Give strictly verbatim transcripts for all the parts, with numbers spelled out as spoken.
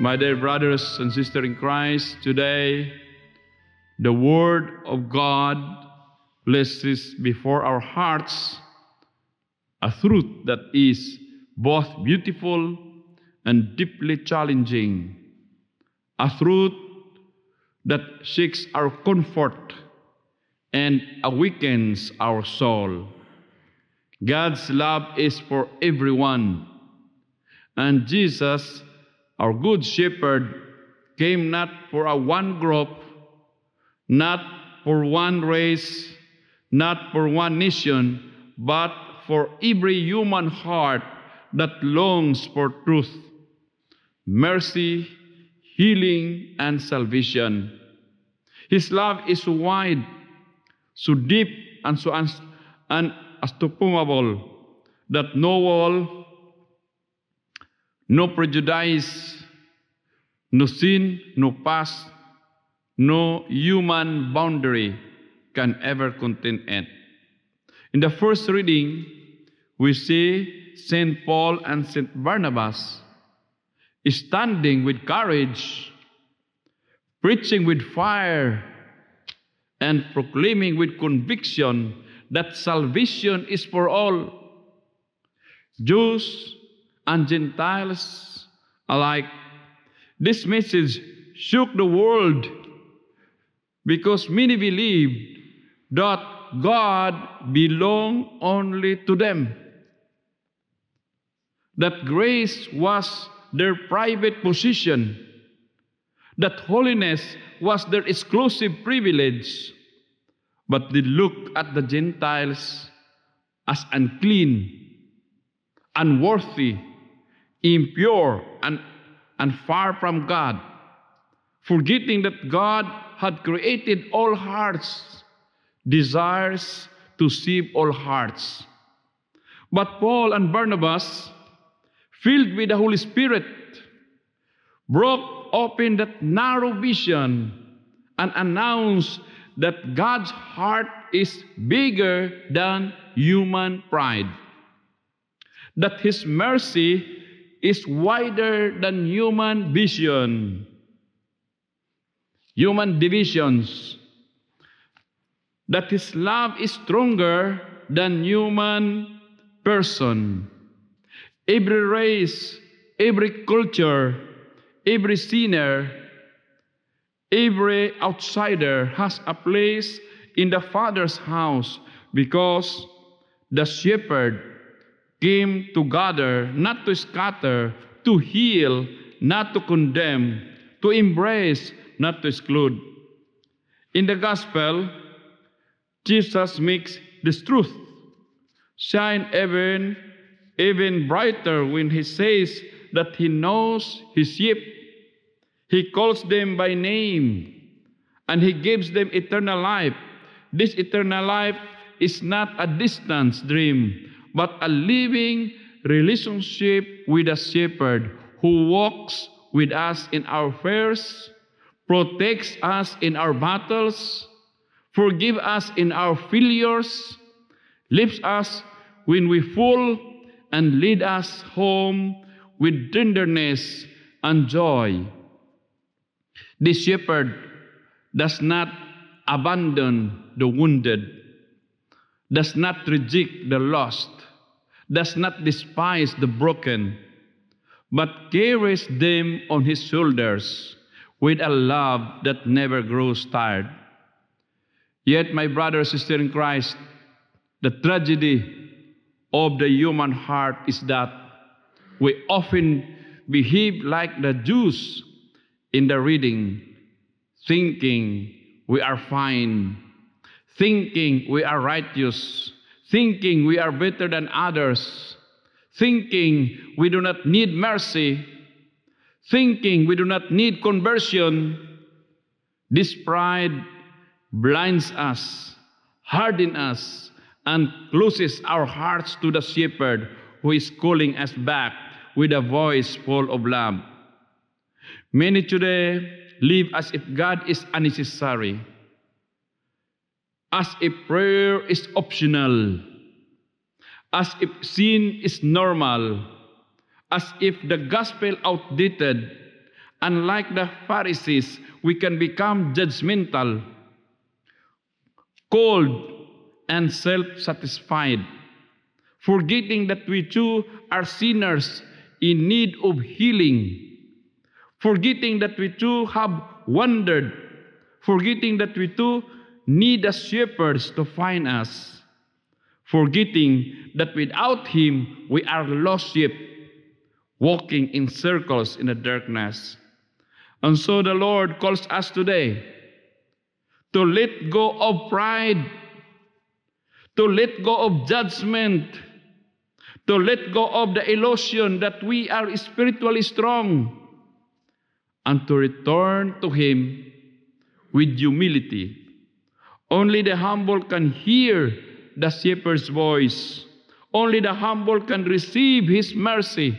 My dear brothers and sisters in Christ, today the Word of God places before our hearts a truth that is both beautiful and deeply challenging, a truth that seeks our comfort and awakens our soul. God's love is for everyone, and Jesus, our Good Shepherd, came not for a one group, not for one race, not for one nation, but for every human heart that longs for truth, mercy, healing, and salvation. His love is so wide, so deep, and so un- unfathomable that no wall, no prejudice, no sin, no past, no human boundary can ever contain it. In the first reading, we see Saint Paul and Saint Barnabas standing with courage, preaching with fire, and proclaiming with conviction that salvation is for all, Jews and Gentiles alike. This message shook the world because many believed that God belonged only to them, that grace was their private possession, that holiness was their exclusive privilege. But they looked at the Gentiles as unclean, unworthy, impure, and, and far from God, forgetting that God had created all hearts, desires to save all hearts. But Paul and Barnabas, filled with the Holy Spirit, broke open that narrow vision and announced that God's heart is bigger than human pride, that His mercy is wider than human vision, human divisions, that His love is stronger than human person. Every race, every culture, every sinner, every outsider has a place in the Father's house because the shepherd came to gather, not to scatter, to heal, not to condemn, to embrace, not to exclude. In the gospel, Jesus makes this truth shine even, even brighter when He says that He knows His sheep. He calls them by name, and He gives them eternal life. This eternal life is not a distant dream, but a living relationship with a shepherd who walks with us in our fears, protects us in our battles, forgives us in our failures, lifts us when we fall, and leads us home with tenderness and joy. The shepherd does not abandon the wounded, does not reject the lost, does not despise the broken, but carries them on His shoulders with a love that never grows tired. Yet, my brother and sister in Christ, the tragedy of the human heart is that we often behave like the Jews in the reading, thinking we are fine, thinking we are righteous, thinking we are better than others, thinking we do not need mercy, thinking we do not need conversion. This pride blinds us, hardens us, and closes our hearts to the shepherd who is calling us back with a voice full of love. Many today live as if God is unnecessary, as if prayer is optional, as if sin is normal, as if the gospel outdated, Unlike the Pharisees, we can become judgmental, cold, and self-satisfied, forgetting that we too are sinners in need of healing, forgetting that we too have wandered, forgetting that we too need the shepherds to find us, forgetting that without Him we are lost sheep, walking in circles in the darkness. And so the Lord calls us today to let go of pride, to let go of judgment, to let go of the illusion that we are spiritually strong, and to return to Him with humility. Only the humble can hear the shepherd's voice. Only the humble can receive His mercy.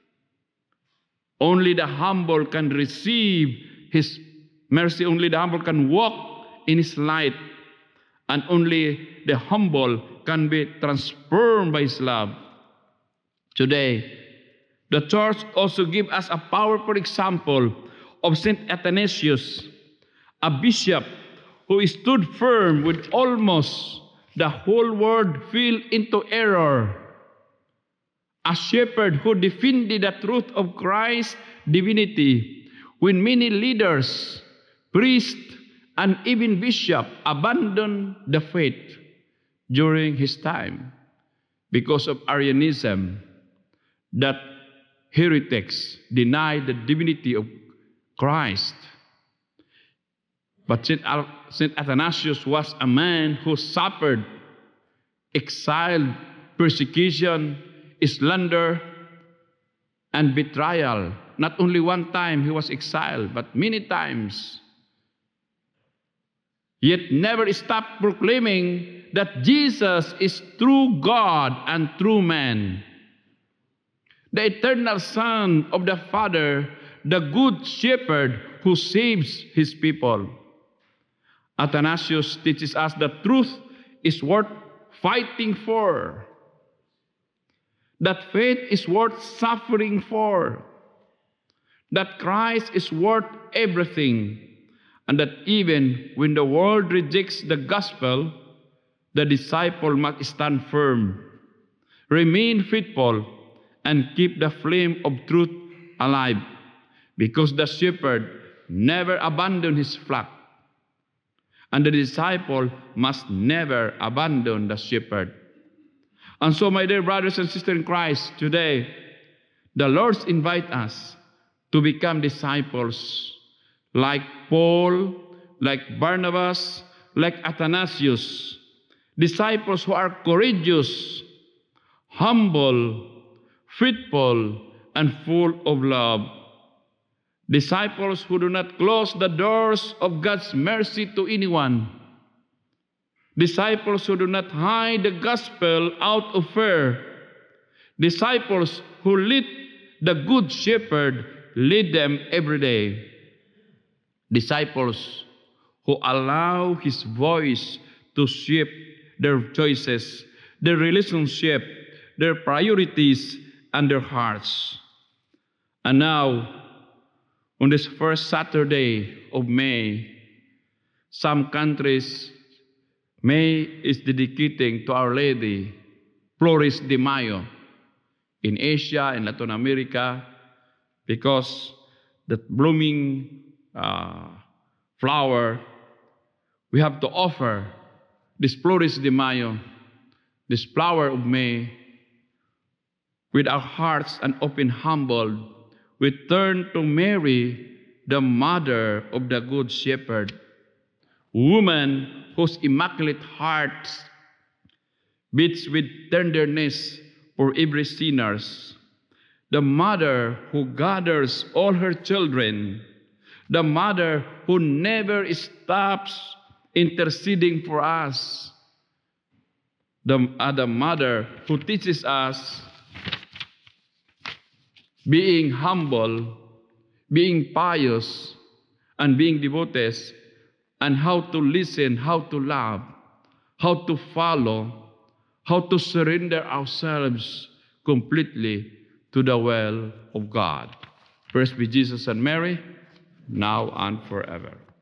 Only the humble can receive His mercy. Only the humble can walk in His light. And only the humble can be transformed by His love. Today, the church also gives us a powerful example of Saint Athanasius, a bishop who stood firm with almost the whole world fell into error. A shepherd who defended the truth of Christ's divinity when many leaders, priests, and even bishops abandoned the faith during his time because of Arianism, that heretics denied the divinity of Christ. But Saint Athanasius was a man who suffered exile, persecution, slander, and betrayal. Not only one time he was exiled, but many times. Yet never stopped proclaiming that Jesus is true God and true man, the eternal Son of the Father, the good shepherd who saves his people. Athanasius teaches us that truth is worth fighting for, that faith is worth suffering for, that Christ is worth everything, and that even when the world rejects the gospel, the disciple must stand firm, remain faithful, and keep the flame of truth alive, because the shepherd never abandoned his flock, and the disciple must never abandon the shepherd. And so, my dear brothers and sisters in Christ, today, the Lord invites us to become disciples like Paul, like Barnabas, like Athanasius, disciples who are courageous, humble, faithful, and full of love. Disciples who do not close the doors of God's mercy to anyone. Disciples who do not hide the gospel out of fear. Disciples who let the good shepherd lead them every day. Disciples who allow his voice to shape their choices, their relationship, their priorities, and their hearts. And now, on this first Saturday of May, some countries, May is dedicating to Our Lady, Flores de Mayo, in Asia and Latin America, because the blooming uh, flower, we have to offer this Flores de Mayo, this flower of May, with our hearts and open humbled, we turn to Mary, the mother of the Good Shepherd, woman whose immaculate heart beats with tenderness for every sinner, the mother who gathers all her children, the mother who never stops interceding for us, the, uh, the mother who teaches us being humble, being pious, and being devoted, and how to listen, how to love, how to follow, how to surrender ourselves completely to the will of God. First be Jesus and Mary. now and forever.